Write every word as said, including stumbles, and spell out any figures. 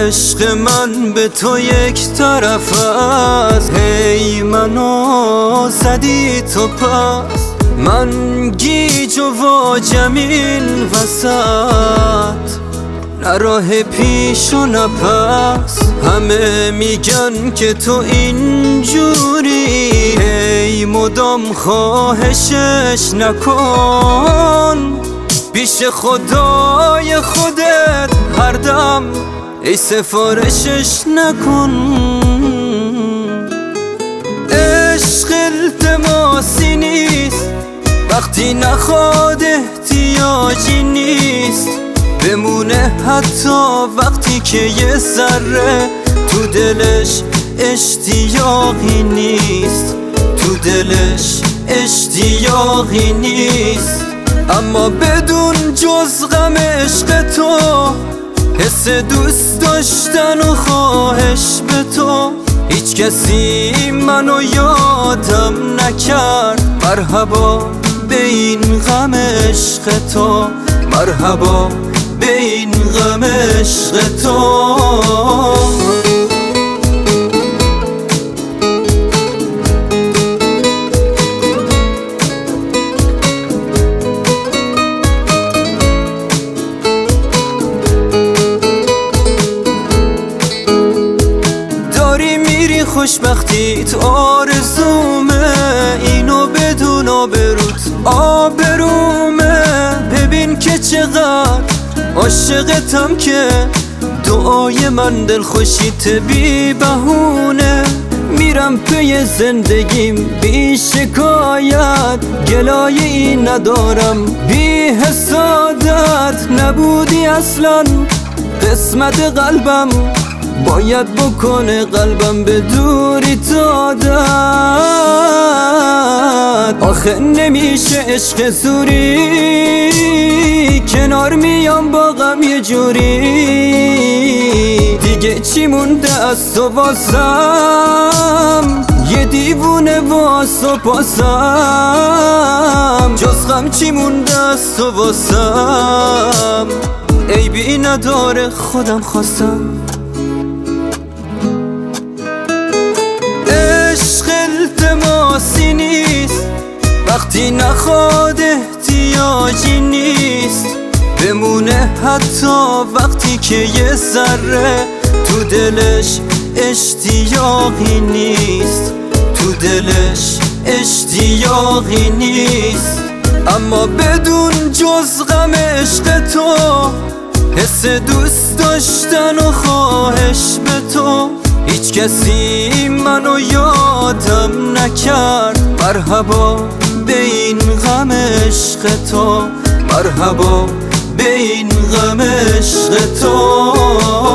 عشق من به تو یک طرف است، هی منو زدی تو پس، من گیج و واجم این وسط، نه راه پیش و نه پس. همه میگن که تو اینجوری، هی مدام خواهشش نکن، پیش خدای خودت هر دم ای سفارشش نکن. عشق التماسی نیست وقتی نخواد احتیاجی نیست، بمونه حتی وقتی که یه ذره تو دلش اشتیاقی نیست، تو دلش اشتیاقی نیست. اما بدون جز غم عشق تو، حس دوست داشتن و خواهش به تو، هیچ کسی منو یادم نکرد. مرحبا به این غم عشق تو، مرحبا به این غم عشق تو. خوشبختیت آرزومه، اینو بدون آبروت آبرومه. ببین که چقدر عاشقتم که دعای من دلخوشیت بی بهونه. میرم پی زندگیم بی شکایت، گلایه‌ای ندارم بی حسادت. نبودی اصلا قسمت قلبم، باید بکنه قلبم به دوری تا داد. آخه نمیشه عشق زوری، کنار میام با غم یه جوری. دیگه چی مونده از تو واسم، یه دیوونه واس و پاسم، جز غم چی مونده از تو واسم. عیبی نداره خودم خواستم. التماسی نیست وقتی نخواد احتیاجی نیست، بمونه حتی وقتی که یه ذره تو دلش اشتیاقی نیست، تو دلش اشتیاقی نیست. اما بدون جز غم عشق تو، حس دوست داشتن و خواهش به تو، هیچ کسی منو یادم نکرد. مرحبا به این غم عشق تو، مرحبا به این غم عشق تو.